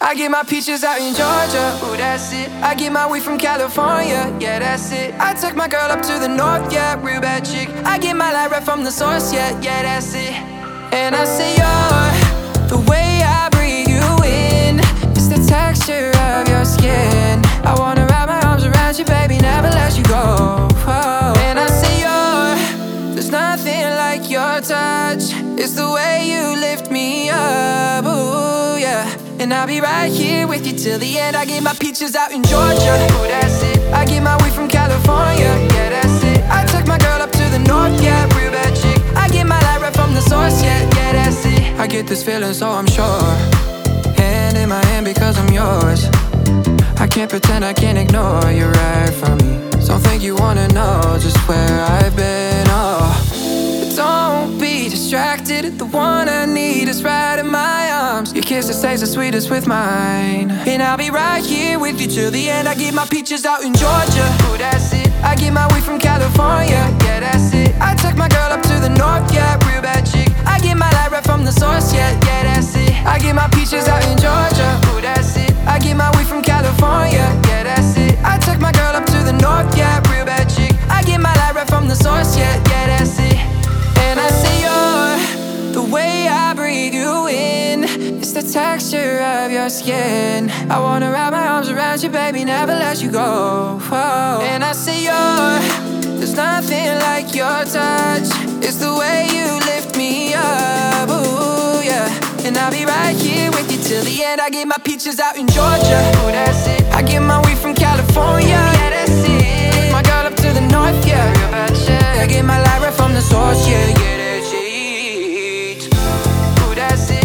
I get my peaches out in Georgia, ooh, that's it. I get my weed from California, yeah, that's it. I took my girl up to the north, yeah, real bad chick. I get my light right from the source, yeah, yeah, that's it. And I say you're the way I breathe you in. It's the texture of your skin. I wanna wrap my arms around you, baby, never let you go. Oh. And I say there's nothing like your touch. It's the way you lift me up, ooh, yeah. And I'll be right here with you till the end. I get my peaches out in Georgia, ooh, that's it. I get my weed from California, yeah, that's it. I took my girl up to the north, yeah, real bad chick. I get my light right from the source, yeah, yeah, that's it. I get this feeling, so I'm sure. Hand in my hand because I'm yours. I can't pretend, I can't ignore you right from me. Don't think you wanna know just where I've been, oh. But don't be distracted, the one I need is right in my arms. Your kiss that tastes the sweetest with mine. And I'll be right here with you till the end. I get my peaches out in Georgia, ooh, that's it. I get my weed from California, yeah, that's it. I took my girl up to the north, yeah, real bad chick. I get my light right from the source, yeah, yeah, that's it. I get my peaches out in Georgia, ooh, that's it. I get my weed from California, yeah, that's it. I took my girl up to the north, yeah, real bad chick. I get my light right from the source, yeah, yeah, that's it. And I say you're the way I breathe you in. It's the texture of your skin. I wanna wrap my arms around you, baby, never let you go. Whoa. And I say there's nothing like your touch. It's the way you lift me up, ooh, yeah. And I'll be right here with you till the end. I get my peaches out in Georgia, ooh, that's it. I get my weed from California, yeah, that's it. My girl up to the north, yeah, real bad chick. I get my light right from the source, yeah, yeah, that's it. Ooh, that's it.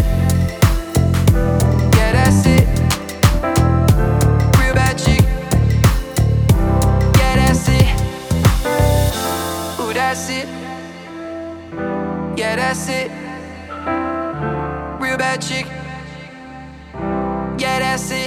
Yeah, that's it. Real bad chick. Yeah, that's it. Ooh, that's it. Yeah, that's it. Real bad chick. Yeah, that's it.